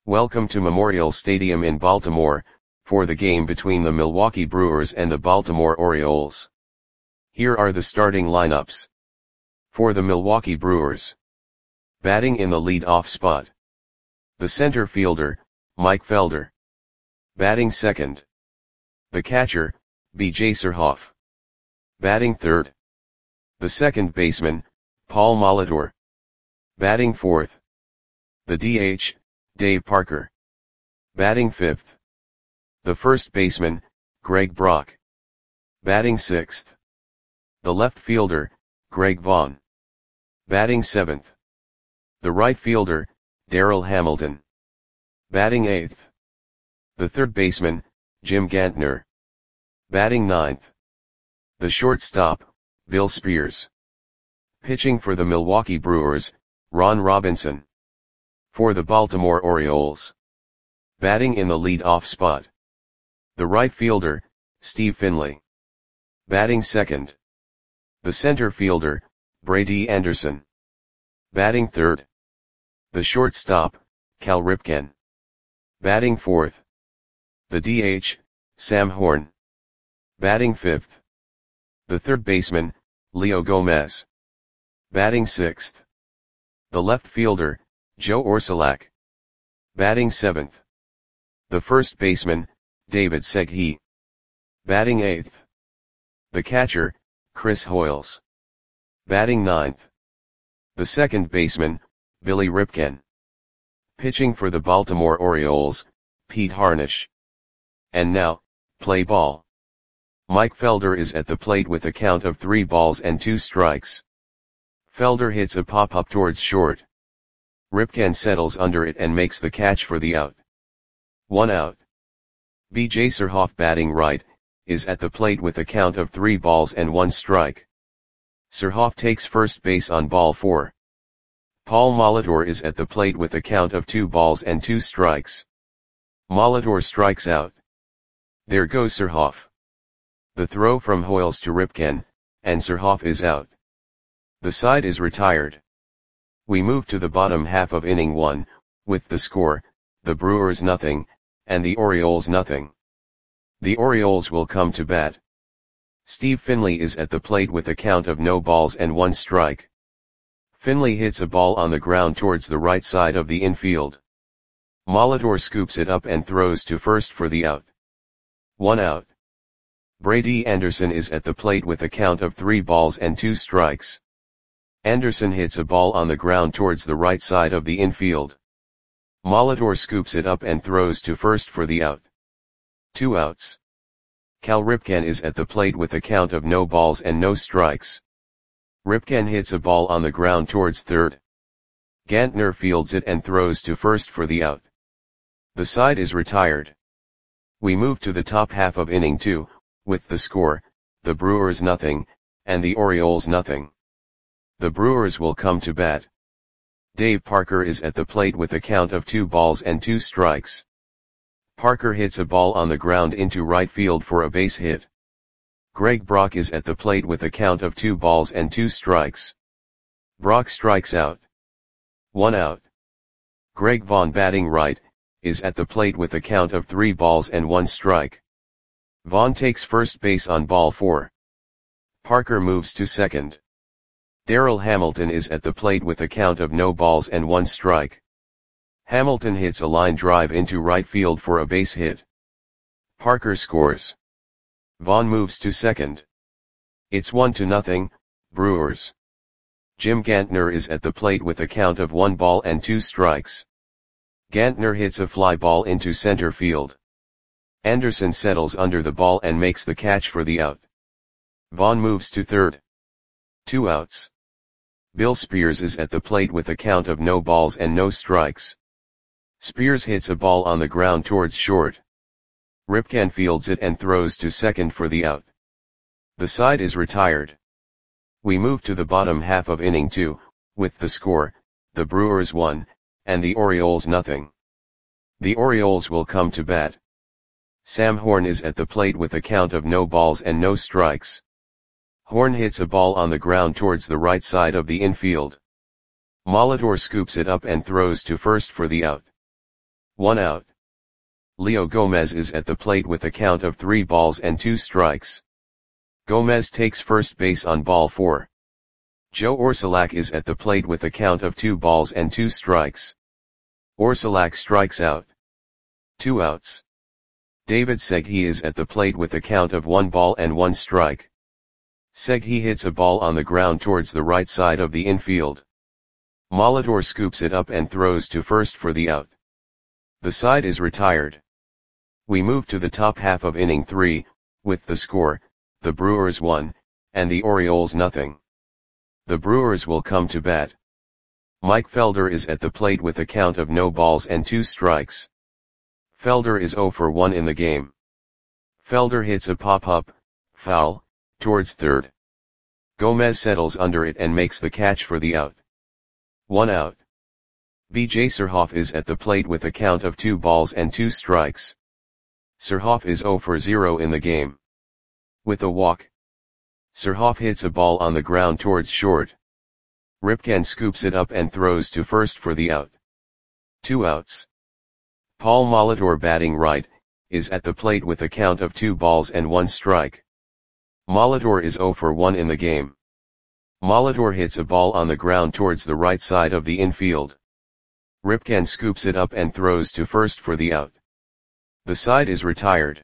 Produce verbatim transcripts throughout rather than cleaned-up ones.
Welcome to Memorial Stadium in Baltimore, for the game between the Milwaukee Brewers and the Baltimore Orioles. Here are the starting lineups. For the Milwaukee Brewers. Batting in the lead-off spot. The center fielder, Mike Felder. Batting second. The catcher, B J Surhoff. Batting third. The second baseman, Paul Molitor. Batting fourth. The D H, Dave Parker. Batting fifth. The first baseman, Greg Brock. Batting sixth. The left fielder, Greg Vaughn. Batting seventh. The right fielder, Darryl Hamilton. Batting eighth. The third baseman, Jim Gantner. Batting ninth. The shortstop, Bill Spears. Pitching for the Milwaukee Brewers, Ron Robinson. For the Baltimore Orioles. Batting in the lead-off spot. The right fielder, Steve Finley. Batting second. The center fielder, Brady Anderson. Batting third. The shortstop, Cal Ripken. Batting fourth. The D H, Sam Horn. Batting fifth. The third baseman, Leo Gomez. Batting sixth. The left fielder, Joe Orsulak. Batting seventh. The first baseman, David Seghi. Batting eighth. The catcher, Chris Hoiles. Batting ninth. The second baseman, Billy Ripken. Pitching for the Baltimore Orioles, Pete Harnisch. And now, play ball. Mike Felder is at the plate with a count of three balls and two strikes. Felder hits a pop-up towards short. Ripken settles under it and makes the catch for the out. One out. B J Surhoff, batting right, is at the plate with a count of three balls and one strike. Surhoff takes first base on ball four. Paul Molitor is at the plate with a count of two balls and two strikes. Molitor strikes out. There goes Surhoff. The throw from Hoiles to Ripken, and Surhoff is out. The side is retired. We move to the bottom half of inning one, with the score, the Brewers nothing, and the Orioles nothing. The Orioles will come to bat. Steve Finley is at the plate with a count of no balls and one strike. Finley hits a ball on the ground towards the right side of the infield. Molitor scoops it up and throws to first for the out. One out. Brady Anderson is at the plate with a count of three balls and two strikes. Anderson hits a ball on the ground towards the right side of the infield. Molitor scoops it up and throws to first for the out. Two outs. Cal Ripken is at the plate with a count of no balls and no strikes. Ripken hits a ball on the ground towards third. Gantner fields it and throws to first for the out. The side is retired. We move to the top half of inning two, with the score, the Brewers nothing, and the Orioles nothing. The Brewers will come to bat. Dave Parker is at the plate with a count of two balls and two strikes. Parker hits a ball on the ground into right field for a base hit. Greg Brock is at the plate with a count of two balls and two strikes. Brock strikes out. One out. Greg Vaughn, batting right, is at the plate with a count of three balls and one strike. Vaughn takes first base on ball four. Parker moves to second. Darryl Hamilton is at the plate with a count of no balls and one strike. Hamilton hits a line drive into right field for a base hit. Parker scores. Vaughn moves to second. It's one to nothing, Brewers. Jim Gantner is at the plate with a count of one ball and two strikes. Gantner hits a fly ball into center field. Anderson settles under the ball and makes the catch for the out. Vaughn moves to third. Two outs. Bill Spears is at the plate with a count of no balls and no strikes. Spears hits a ball on the ground towards short. Ripken fields it and throws to second for the out. The side is retired. We move to the bottom half of inning two, with the score, the Brewers one, and the Orioles nothing. The Orioles will come to bat. Sam Horn is at the plate with a count of no balls and no strikes. Horn hits a ball on the ground towards the right side of the infield. Molitor scoops it up and throws to first for the out. One out. Leo Gomez is at the plate with a count of three balls and two strikes. Gomez takes first base on ball four. Joe Orsulak is at the plate with a count of two balls and two strikes. Orsulak strikes out. Two outs. David Seghi is at the plate with a count of one ball and one strike. Seghi hits a ball on the ground towards the right side of the infield. Molitor scoops it up and throws to first for the out. The side is retired. We move to the top half of inning three, with the score, the Brewers one, and the Orioles nothing. The Brewers will come to bat. Mike Felder is at the plate with a count of no balls and two strikes. Felder is oh for one in the game. Felder hits a pop-up, foul, towards third. Gomez settles under it and makes the catch for the out. One out. B J Surhoff is at the plate with a count of two balls and two strikes. Surhoff is oh for zero in the game. With a walk. Surhoff hits a ball on the ground towards short. Ripken scoops it up and throws to first for the out. Two outs. Paul Molitor, batting right, is at the plate with a count of two balls and one strike. Molitor is oh for one in the game. Molitor hits a ball on the ground towards the right side of the infield. Ripken scoops it up and throws to first for the out. The side is retired.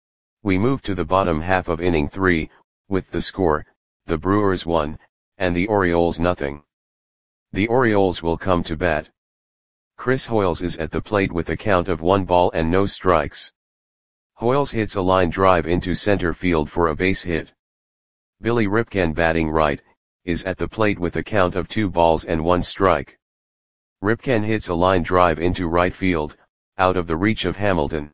We move to the bottom half of inning three, with the score, the Brewers one, and the Orioles nothing. The Orioles will come to bat. Chris Hoiles is at the plate with a count of one ball and no strikes. Hoiles hits a line drive into center field for a base hit. Billy Ripken, batting right, is at the plate with a count of two balls and one strike. Ripken hits a line drive into right field, out of the reach of Hamilton.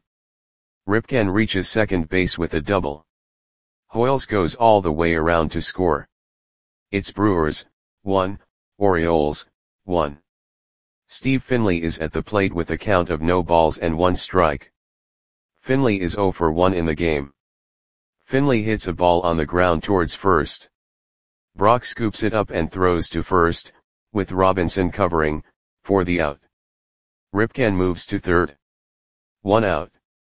Ripken reaches second base with a double. Hoiles goes all the way around to score. It's Brewers, one, Orioles, one. Steve Finley is at the plate with a count of no balls and one strike. Finley is oh for one in the game. Finley hits a ball on the ground towards first. Brock scoops it up and throws to first, with Robinson covering, for the out. Ripken moves to third. One out.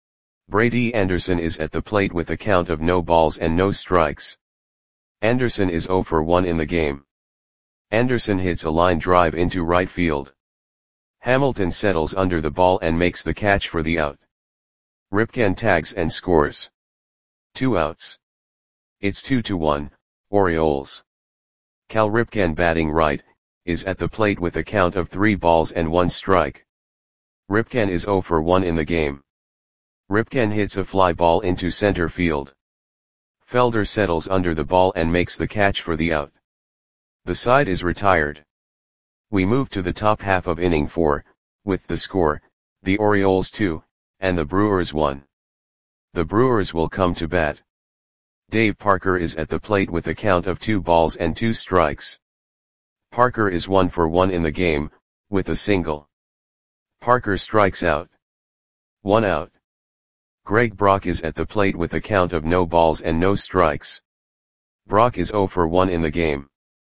Brady Anderson is at the plate with a count of no balls and no strikes. Anderson is oh for one in the game. Anderson hits a line drive into right field. Hamilton settles under the ball and makes the catch for the out. Ripken tags and scores. Two outs. It's two to one, Orioles. Cal Ripken, batting right, is at the plate with a count of three balls and one strike. Ripken is oh for one in the game. Ripken hits a fly ball into center field. Felder settles under the ball and makes the catch for the out. The side is retired. We move to the top half of inning four, with the score, the Orioles two, and the Brewers one. The Brewers will come to bat. Dave Parker is at the plate with a count of two balls and two strikes. Parker is one for one in the game, with a single. Parker strikes out. One out. Greg Brock is at the plate with a count of no balls and no strikes. Brock is oh for one in the game.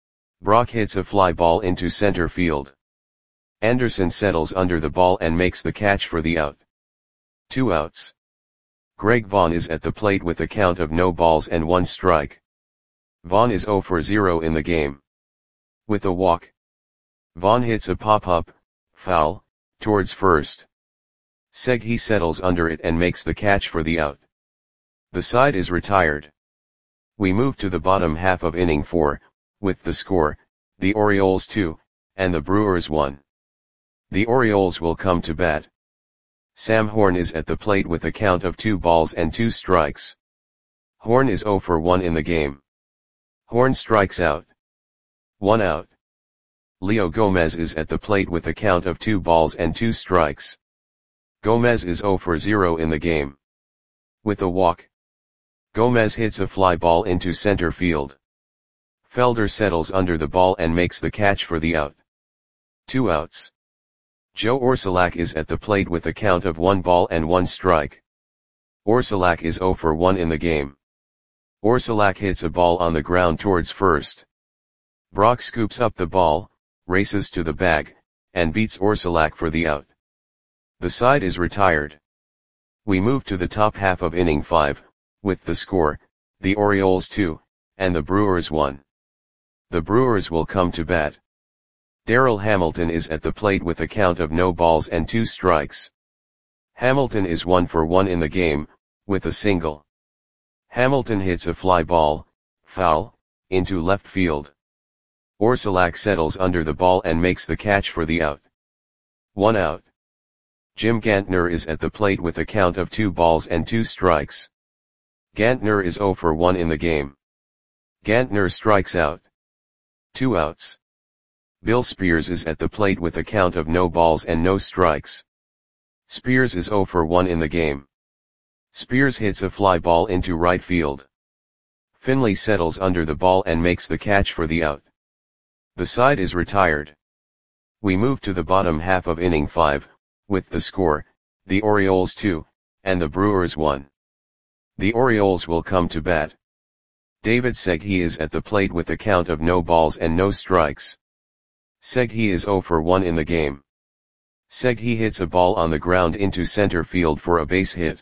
Brock hits a fly ball into center field. Anderson settles under the ball and makes the catch for the out. Two outs. Greg Vaughn is at the plate with a count of no balls and one strike. Vaughn is oh for zero in the game. With a walk. Vaughn hits a pop-up, foul, towards first. Seghi settles under it and makes the catch for the out. The side is retired. We move to the bottom half of inning four, with the score, the Orioles two, and the Brewers one. The Orioles will come to bat. Sam Horn is at the plate with a count of two balls and two strikes. Horn is oh for one in the game. Horn strikes out. One out. Leo Gomez is at the plate with a count of two balls and two strikes. Gomez is oh for zero in the game. With a walk. Gomez hits a fly ball into center field. Felder settles under the ball and makes the catch for the out. Two outs. Joe Orsulak is at the plate with a count of one ball and one strike. Orsulak is oh for one in the game. Orsulak hits a ball on the ground towards first. Brock scoops up the ball, races to the bag, and beats Orsulak for the out. The side is retired. We move to the top half of inning five, with the score, the Orioles two, and the Brewers one. The Brewers will come to bat. Darryl Hamilton is at the plate with a count of no balls and two strikes. Hamilton is one for one in the game, with a single. Hamilton hits a fly ball, foul, into left field. Orsulak settles under the ball and makes the catch for the out. One out. Jim Gantner is at the plate with a count of two balls and two strikes. Gantner is zero for one in the game. Gantner strikes out. Two outs. Bill Spears is at the plate with a count of no balls and no strikes. Spears is zero for one in the game. Spears hits a fly ball into right field. Finley settles under the ball and makes the catch for the out. The side is retired. We move to the bottom half of inning five, with the score, the Orioles two, and the Brewers one. The Orioles will come to bat. David Segui is at the plate with a count of no balls and no strikes. Segui is zero for one in the game. Segui hits a ball on the ground into center field for a base hit.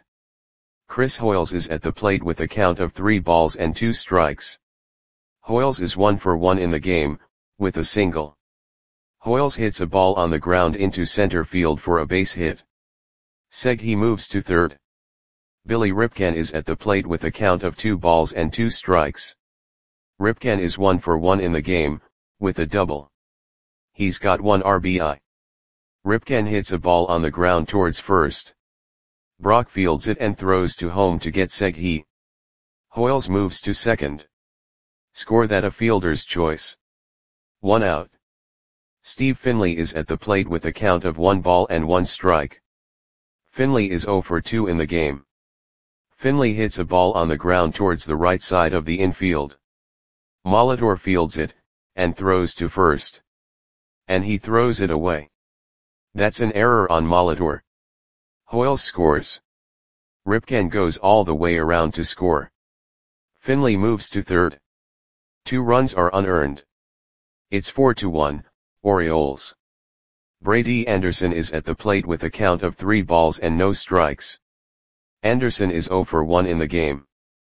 Chris Hoiles is at the plate with a count of three balls and two strikes. Hoiles is one for one in the game, with a single. Hoiles hits a ball on the ground into center field for a base hit. Segui moves to third. Billy Ripken is at the plate with a count of two balls and two strikes. Ripken is one for one in the game, with a double. He's got one R B I. Ripken hits a ball on the ground towards first. Brock fields it and throws to home to get Segui. Hoiles moves to second. Score that a fielder's choice. One out. Steve Finley is at the plate with a count of one ball and one strike. Finley is zero for two in the game. Finley hits a ball on the ground towards the right side of the infield. Molitor fields it, and throws to first. And he throws it away. That's an error on Molitor. Hoiles scores. Ripken goes all the way around to score. Finley moves to third. Two runs are unearned. It's four to one, Orioles. Brady Anderson is at the plate with a count of three balls and no strikes. Anderson is zero for one in the game.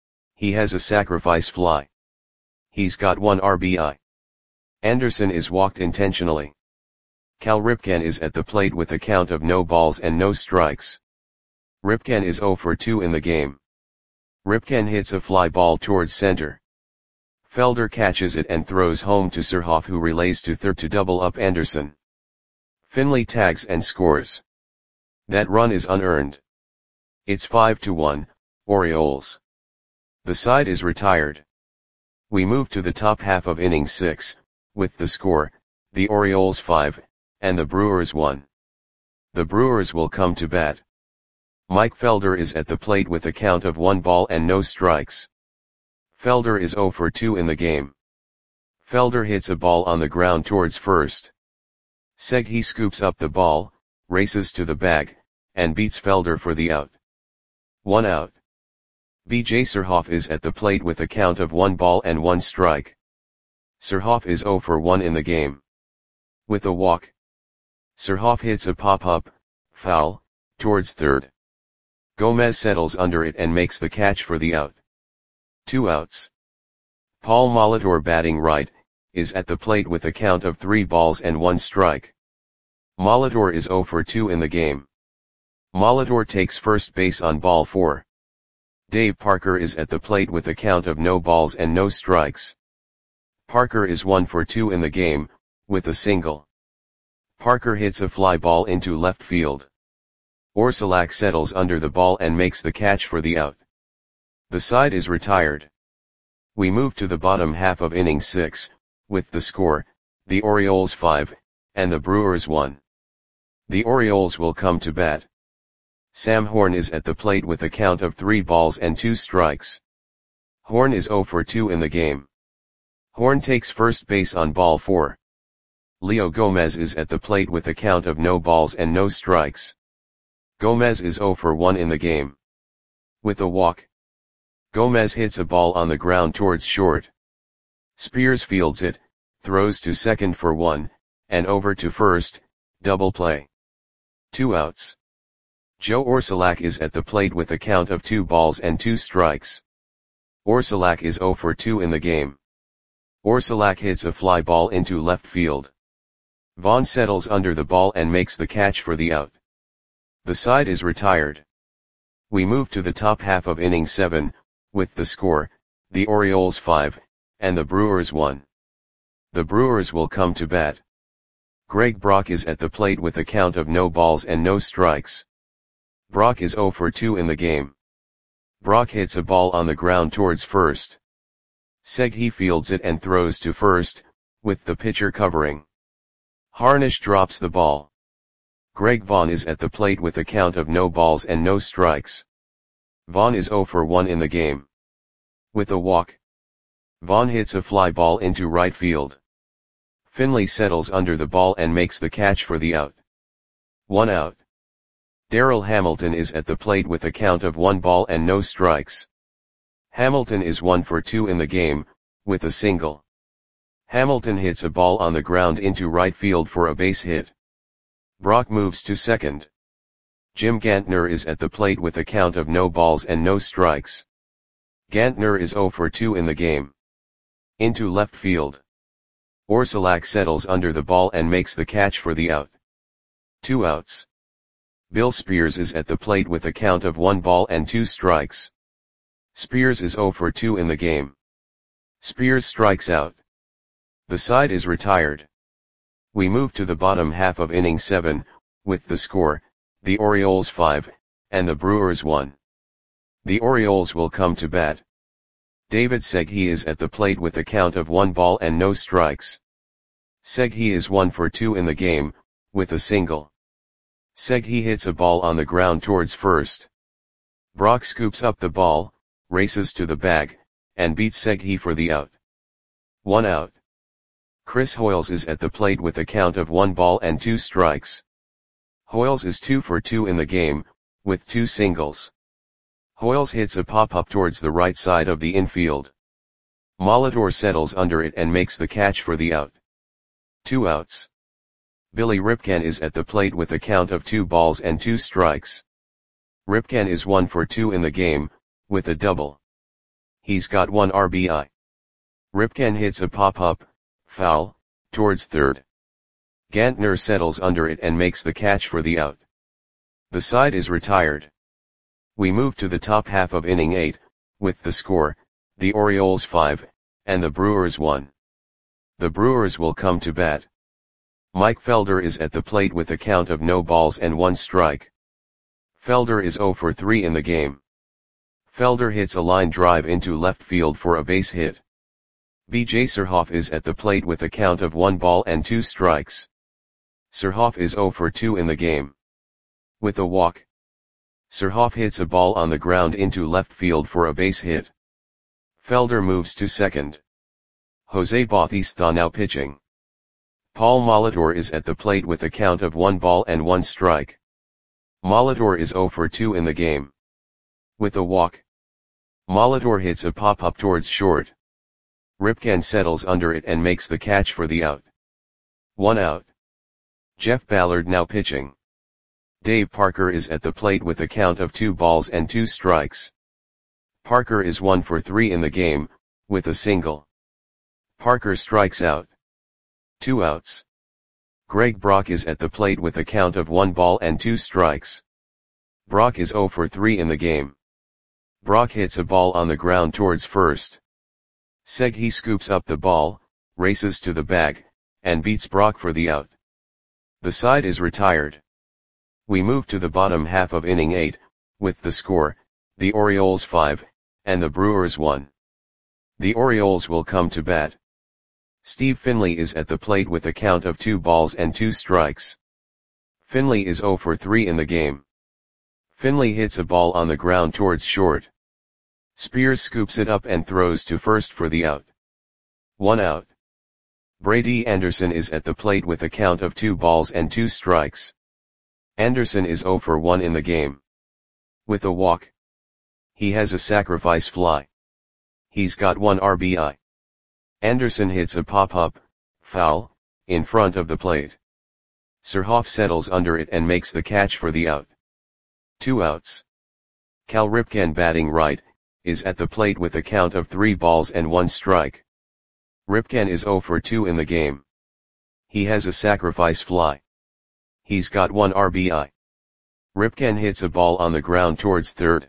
He has a sacrifice fly. He's got one R B I. Anderson is walked intentionally. Cal Ripken is at the plate with a count of no balls and no strikes. Ripken is zero for two in the game. Ripken hits a fly ball towards center. Felder catches it and throws home to Surhoff, who relays to third to double up Anderson. Finley tags and scores. That run is unearned. It's five to one, Orioles. The side is retired. We move to the top half of inning six, with the score, the Orioles five, and the Brewers one. The Brewers will come to bat. Mike Felder is at the plate with a count of one ball and no strikes. Felder is zero for two in the game. Felder hits a ball on the ground towards first. Segui scoops up the ball, races to the bag, and beats Felder for the out. One out. B J Surhoff is at the plate with a count of one ball and one strike. Surhoff is zero for one in the game. With a walk. Surhoff hits a pop-up, foul, towards third. Gomez settles under it and makes the catch for the out. Two outs. Paul Molitor, batting right, is at the plate with a count of three balls and one strike. Molitor is zero for two in the game. Molitor takes first base on ball four. Dave Parker is at the plate with a count of no balls and no strikes. Parker is one for two in the game, with a single. Parker hits a fly ball into left field. Orsulak settles under the ball and makes the catch for the out. The side is retired. We move to the bottom half of inning six, with the score, the Orioles five, and the Brewers one. The Orioles will come to bat. Sam Horn is at the plate with a count of three balls and two strikes. Horn is zero for two in the game. Horn takes first base on ball four. Leo Gomez is at the plate with a count of no balls and no strikes. Gomez is zero for one in the game. With a walk. Gomez hits a ball on the ground towards short. Spears fields it, throws to second for one, and over to first, double play. Two outs. Joe Orsulak is at the plate with a count of two balls and two strikes. Orsulak is zero for two in the game. Orsulak hits a fly ball into left field. Vaughn settles under the ball and makes the catch for the out. The side is retired. We move to the top half of inning seven, with the score, the Orioles five, and the Brewers one. The Brewers will come to bat. Greg Brock is at the plate with a count of no balls and no strikes. Brock is zero for two in the game. Brock hits a ball on the ground towards first. Seghi fields it and throws to first, with the pitcher covering. Harnish drops the ball. Greg Vaughn is at the plate with a count of no balls and no strikes. Vaughn is zero for one in the game. With a walk, Vaughn hits a fly ball into right field. Finley settles under the ball and makes the catch for the out. One out. Darryl Hamilton is at the plate with a count of one ball and no strikes. Hamilton is one for two in the game, with a single. Hamilton hits a ball on the ground into right field for a base hit. Brock moves to second. Jim Gantner is at the plate with a count of no balls and no strikes. Gantner is zero for two in the game. Into left field. Orsulak settles under the ball and makes the catch for the out. Two outs. Bill Spears is at the plate with a count of one ball and two strikes. Spears is zero for two in the game. Spears strikes out. The side is retired. We move to the bottom half of inning seven, with the score, the Orioles five, and the Brewers one. The Orioles will come to bat. David Seghi is at the plate with a count of one ball and no strikes. Seghi is one for two in the game, with a single. Seghi hits a ball on the ground towards first. Brock scoops up the ball, races to the bag, and beats Seghi for the out. One out. Chris Hoiles is at the plate with a count of one ball and two strikes. Hoiles is two for two in the game, with two singles. Hoiles hits a pop-up towards the right side of the infield. Molitor settles under it and makes the catch for the out. Two outs. Billy Ripken is at the plate with a count of two balls and two strikes. Ripken is one for two in the game, with a double. He's got one R B I. Ripken hits a pop-up, foul, towards third. Gantner settles under it and makes the catch for the out. The side is retired. We move to the top half of inning eight, with the score, the Orioles five, and the Brewers one. The Brewers will come to bat. Mike Felder is at the plate with a count of no balls and one strike. Felder is zero for three in the game. Felder hits a line drive into left field for a base hit. B J Surhoff is at the plate with a count of one ball and two strikes. Surhoff is zero for two in the game. With a walk, Surhoff hits a ball on the ground into left field for a base hit. Felder moves to second. Jose Bautista now pitching. Paul Molitor is at the plate with a count of one ball and one strike. Molitor is zero for two in the game. With a walk, Molitor hits a pop-up towards short. Ripken settles under it and makes the catch for the out. One out. Jeff Ballard now pitching. Dave Parker is at the plate with a count of two balls and two strikes. Parker is one for three in the game, with a single. Parker strikes out. Two outs. Greg Brock is at the plate with a count of one ball and two strikes. Brock is zero for three in the game. Brock hits a ball on the ground towards first. Seghi scoops up the ball, races to the bag, and beats Brock for the out. The side is retired. We move to the bottom half of inning eight, with the score, the Orioles five, and the Brewers one. The Orioles will come to bat. Steve Finley is at the plate with a count of two balls and two strikes. Finley is zero for three in the game. Finley hits a ball on the ground towards short. Spears scoops it up and throws to first for the out. One out. Brady Anderson is at the plate with a count of two balls and two strikes. Anderson is zero for one in the game. With a walk, he has a sacrifice fly. He's got one R B I. Anderson hits a pop-up, foul, in front of the plate. Surhoff settles under it and makes the catch for the out. Two outs. Cal Ripken batting right, is at the plate with a count of three balls and one strike. Ripken is oh for two in the game. He has a sacrifice fly. He's got one R B I. Ripken hits a ball on the ground towards third.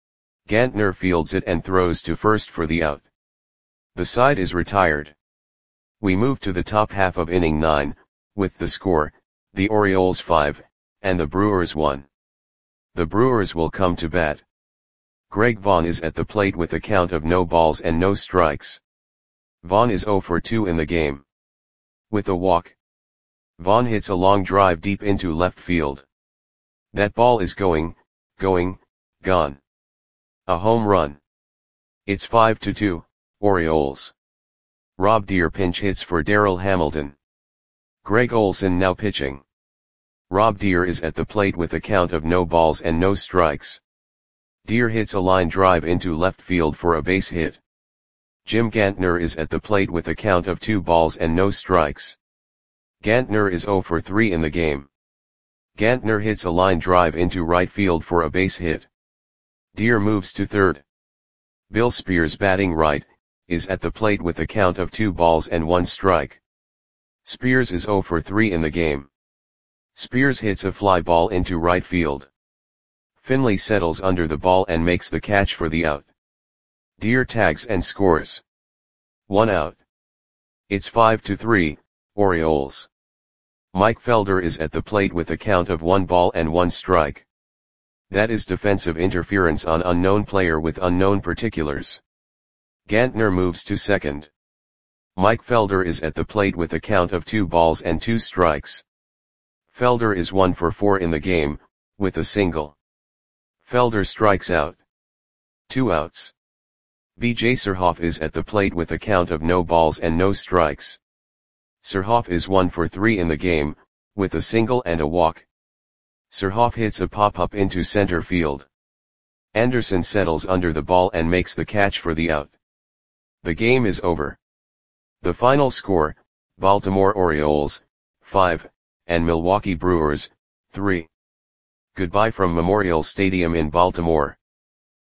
Gantner fields it and throws to first for the out. The side is retired. We move to the top half of inning nine, with the score, the Orioles five, and the Brewers one. The Brewers will come to bat. Greg Vaughn is at the plate with a count of no balls and no strikes. Vaughn is oh for two in the game. With a walk. Vaughn hits a long drive deep into left field. That ball is going, going, gone. A home run. It's five to two, Orioles. Rob Deer pinch hits for Darryl Hamilton. Greg Olson now pitching. Rob Deer is at the plate with a count of no balls and no strikes. Deer hits a line drive into left field for a base hit. Jim Gantner is at the plate with a count of two balls and no strikes. Gantner is oh for three in the game. Gantner hits a line drive into right field for a base hit. Deer moves to third. Bill Spears batting right, is at the plate with a count of two balls and one strike. Spears is oh for three in the game. Spears hits a fly ball into right field. Finley settles under the ball and makes the catch for the out. Deer tags and scores. One out. It's five to three, Orioles. Mike Felder is at the plate with a count of one ball and one strike. That is defensive interference on unknown player with unknown particulars. Gantner moves to second. Mike Felder is at the plate with a count of two balls and two strikes. Felder is one for four in the game, with a single. Felder strikes out. Two outs. B J Surhoff is at the plate with a count of no balls and no strikes. Surhoff is one for three in the game, with a single and a walk. Surhoff hits a pop-up into center field. Anderson settles under the ball and makes the catch for the out. The game is over. The final score, Baltimore Orioles, five, and Milwaukee Brewers, three. Goodbye from Memorial Stadium in Baltimore.